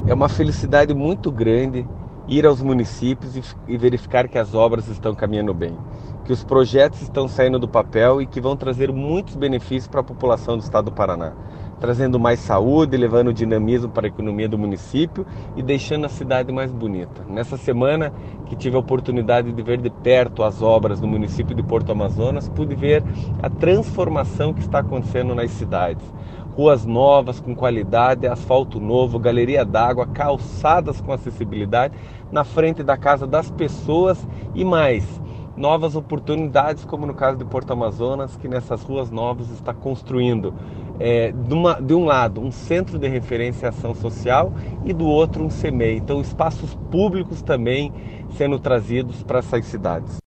É uma felicidade muito grande ir aos municípios e verificar que as obras estão caminhando bem, que os projetos estão saindo do papel e que vão trazer muitos benefícios para a população do estado do Paraná, trazendo mais saúde, levando dinamismo para a economia do município e deixando a cidade mais bonita. Nessa semana que tive a oportunidade de ver de perto as obras no município de Porto Amazonas, pude ver a transformação que está acontecendo nas cidades. Ruas novas, com qualidade, asfalto novo, galeria d'água, calçadas com acessibilidade na frente da casa das pessoas e mais, novas oportunidades, como no caso de Porto Amazonas, que nessas ruas novas está construindo, de um lado, um centro de referência e ação social e do outro, um CEMEI. Então, espaços públicos também sendo trazidos para essas cidades.